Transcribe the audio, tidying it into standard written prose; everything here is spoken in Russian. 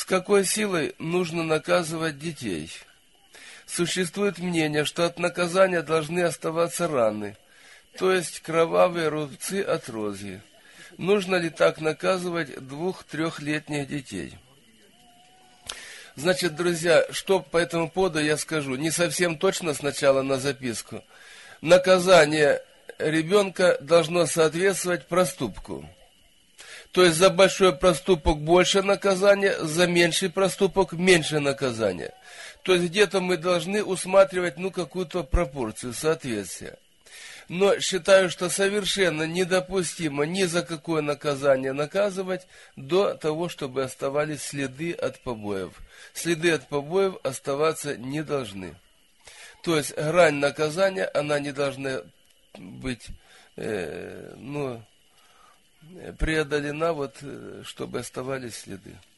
С какой силой нужно наказывать детей? Существует мнение, что от наказания должны оставаться раны, то есть кровавые рубцы от розги. Нужно ли так наказывать 2-3-летних детей? Значит, друзья, что по этому поводу я скажу. Не совсем точно сначала на записку. Наказание ребенка должно соответствовать проступку. То есть за большой проступок больше наказания, за меньший проступок меньше наказания. То есть где-то мы должны усматривать какую-то пропорцию, соответствие. Но считаю, что совершенно недопустимо ни за какое наказание наказывать до того, чтобы оставались следы от побоев. Следы от побоев оставаться не должны. То есть грань наказания, она не должна быть преодолена, чтобы оставались следы.